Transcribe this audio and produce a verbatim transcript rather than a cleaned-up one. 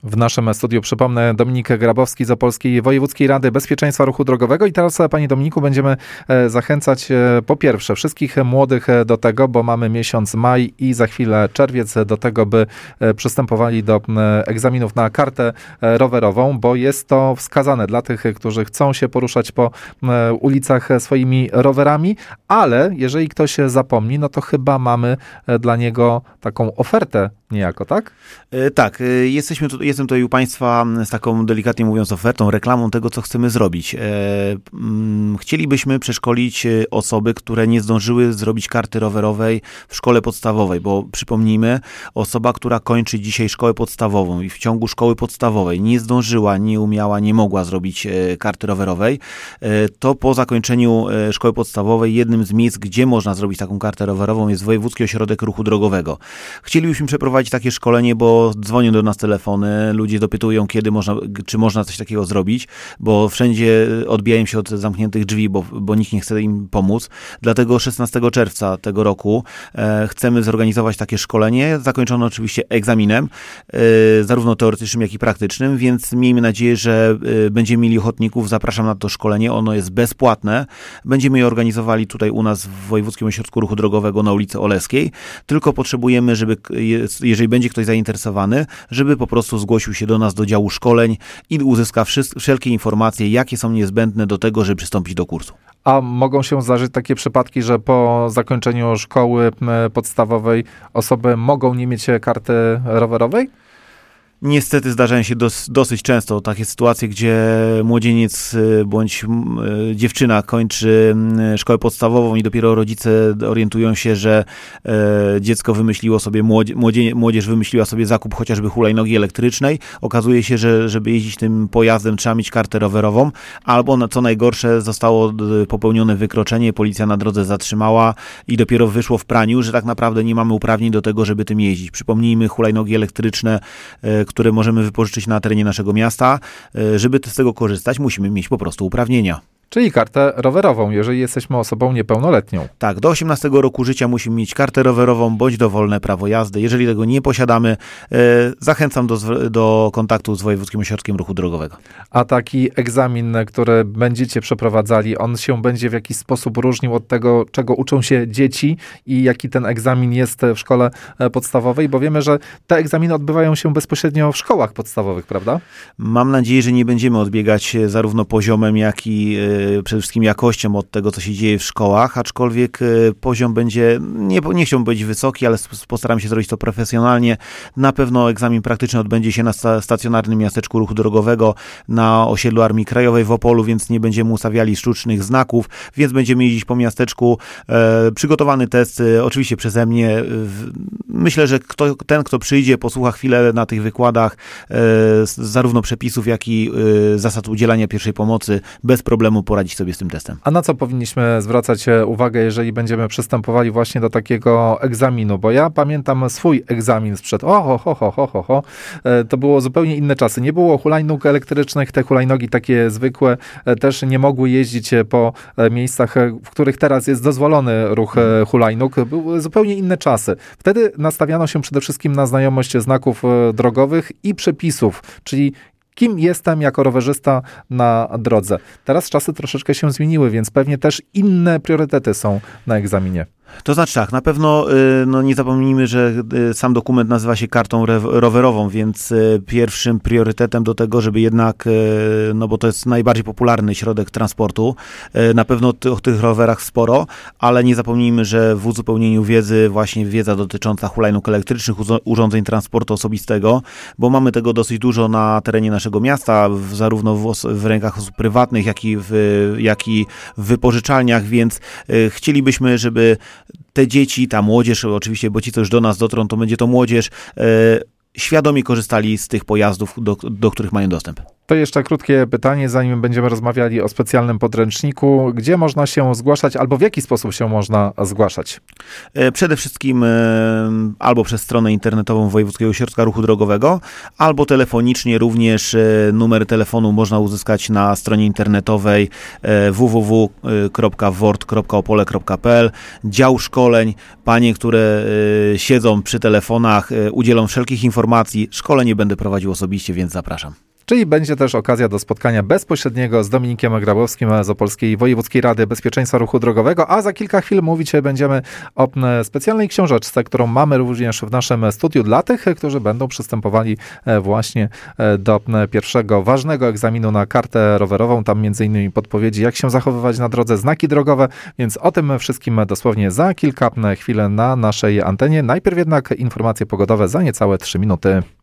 W naszym studiu, przypomnę, Dominik Grabowski z Opolskiej Wojewódzkiej Rady Bezpieczeństwa Ruchu Drogowego. I teraz, Panie Dominiku, będziemy zachęcać po pierwsze wszystkich młodych do tego, bo mamy miesiąc maj i za chwilę czerwiec, do tego, by przystępowali do egzaminów na kartę rowerową, bo jest to wskazane dla tych, którzy chcą się poruszać po ulicach swoimi rowerami, ale jeżeli ktoś zapomni, no to chyba mamy dla niego taką ofertę niejako, tak? E, tak, e, jesteśmy tu, jestem tutaj u Państwa z taką, delikatnie mówiąc, ofertą, reklamą tego, co chcemy zrobić. E, mm, chcielibyśmy przeszkolić osoby, które nie zdążyły zrobić karty rowerowej w szkole podstawowej, bo przypomnijmy, osoba, która kończy dzisiaj szkołę podstawową i w ciągu szkoły podstawowej nie zdążyła, nie umiała, nie mogła zrobić e, karty rowerowej, e, to po zakończeniu e, szkoły podstawowej jednym z miejsc, gdzie można zrobić taką kartę rowerową, jest Wojewódzki Ośrodek Ruchu Drogowego. Chcielibyśmy przeprowadzić takie szkolenie, bo dzwonią do nas telefony, ludzie dopytują, kiedy można, czy można coś takiego zrobić, bo wszędzie odbijają się od zamkniętych drzwi, bo, bo nikt nie chce im pomóc. Dlatego szesnastego czerwca tego roku e, chcemy zorganizować takie szkolenie, zakończone oczywiście egzaminem, e, zarówno teoretycznym, jak i praktycznym, więc miejmy nadzieję, że e, będziemy mieli ochotników. Zapraszam na to szkolenie, ono jest bezpłatne. Będziemy je organizowali tutaj u nas w Wojewódzkim Ośrodku Ruchu Drogowego na ulicy Oleskiej, tylko potrzebujemy, żeby jeżeli będzie ktoś zainteresowany, żeby po prostu zgłosił się do nas do działu szkoleń i uzyska wszelkie informacje, jakie są niezbędne do tego, żeby przystąpić do kursu. A mogą się zdarzyć takie przypadki, że po zakończeniu szkoły podstawowej osoby mogą nie mieć karty rowerowej? Niestety zdarzają się dos, dosyć często takie sytuacje, gdzie młodzieniec bądź dziewczyna kończy szkołę podstawową i dopiero rodzice orientują się, że e, dziecko wymyśliło sobie, młodzie, młodzie, młodzież wymyśliła sobie zakup chociażby hulajnogi elektrycznej. Okazuje się, że żeby jeździć tym pojazdem, trzeba mieć kartę rowerową, albo na co najgorsze zostało popełnione wykroczenie, policja na drodze zatrzymała i dopiero wyszło w praniu, że tak naprawdę nie mamy uprawnień do tego, żeby tym jeździć. Przypomnijmy, hulajnogi elektryczne, e, które możemy wypożyczyć na terenie naszego miasta. Żeby z tego korzystać, musimy mieć po prostu uprawnienia. Czyli kartę rowerową, jeżeli jesteśmy osobą niepełnoletnią. Tak, do osiemnastego roku życia musimy mieć kartę rowerową bądź dowolne prawo jazdy. Jeżeli tego nie posiadamy, e, zachęcam do, do kontaktu z Wojewódzkim Ośrodkiem Ruchu Drogowego. A taki egzamin, który będziecie przeprowadzali, on się będzie w jakiś sposób różnił od tego, czego uczą się dzieci i jaki ten egzamin jest w szkole podstawowej? Bo wiemy, że te egzaminy odbywają się bezpośrednio w szkołach podstawowych, prawda? Mam nadzieję, że nie będziemy odbiegać zarówno poziomem, jak i e, przede wszystkim jakością od tego, co się dzieje w szkołach, aczkolwiek poziom będzie, nie, nie chciałbym być wysoki, ale postaram się zrobić to profesjonalnie. Na pewno egzamin praktyczny odbędzie się na stacjonarnym miasteczku ruchu drogowego na osiedlu Armii Krajowej w Opolu, więc nie będziemy ustawiali sztucznych znaków, więc będziemy jeździć po miasteczku. E, przygotowany test, e, oczywiście przeze mnie. E, myślę, że kto, ten, kto przyjdzie, posłucha chwilę na tych wykładach e, zarówno przepisów, jak i e, zasad udzielania pierwszej pomocy, bez problemu poradzić sobie z tym testem. A na co powinniśmy zwracać uwagę, jeżeli będziemy przystępowali właśnie do takiego egzaminu? Bo ja pamiętam swój egzamin sprzed, oho, ho, ho, ho, ho, ho. To było zupełnie inne czasy. Nie było hulajnóg elektrycznych, te hulajnogi takie zwykłe też nie mogły jeździć po miejscach, w których teraz jest dozwolony ruch hulajnóg. Były zupełnie inne czasy. Wtedy nastawiano się przede wszystkim na znajomość znaków drogowych i przepisów, czyli kim jestem jako rowerzysta na drodze. Teraz czasy troszeczkę się zmieniły, więc pewnie też inne priorytety są na egzaminie. To znaczy tak, na pewno no nie zapomnijmy, że sam dokument nazywa się kartą rowerową, więc pierwszym priorytetem do tego, żeby jednak, no bo to jest najbardziej popularny środek transportu, na pewno o tych rowerach sporo, ale nie zapomnijmy, że w uzupełnieniu wiedzy właśnie wiedza dotycząca hulajnóg elektrycznych, urządzeń transportu osobistego, bo mamy tego dosyć dużo na terenie naszego miasta, w, zarówno w, w rękach osób prywatnych, jak i w, jak i w wypożyczalniach, więc chcielibyśmy, żeby te dzieci, ta młodzież, oczywiście, bo ci, co już do nas dotrą, to będzie to młodzież, e, świadomie korzystali z tych pojazdów, do, do których mają dostęp. To jeszcze krótkie pytanie, zanim będziemy rozmawiali o specjalnym podręczniku. Gdzie można się zgłaszać, albo w jaki sposób się można zgłaszać? Przede wszystkim albo przez stronę internetową Wojewódzkiego Ośrodka Ruchu Drogowego, albo telefonicznie. Również numer telefonu można uzyskać na stronie internetowej w w w kropka word kropka opole kropka p l. Dział szkoleń. Panie, które siedzą przy telefonach, udzielą wszelkich informacji informacji. Szkolenie będę prowadził osobiście, więc zapraszam. Czyli będzie też okazja do spotkania bezpośredniego z Dominikiem Grabowskim z Opolskiej Wojewódzkiej Rady Bezpieczeństwa Ruchu Drogowego, a za kilka chwil mówić będziemy o specjalnej książeczce, którą mamy również w naszym studiu dla tych, którzy będą przystępowali właśnie do pierwszego ważnego egzaminu na kartę rowerową. Tam między innymi podpowiedzi, jak się zachowywać na drodze, znaki drogowe, więc o tym wszystkim dosłownie za kilka chwil na naszej antenie. Najpierw jednak informacje pogodowe za niecałe trzy minuty.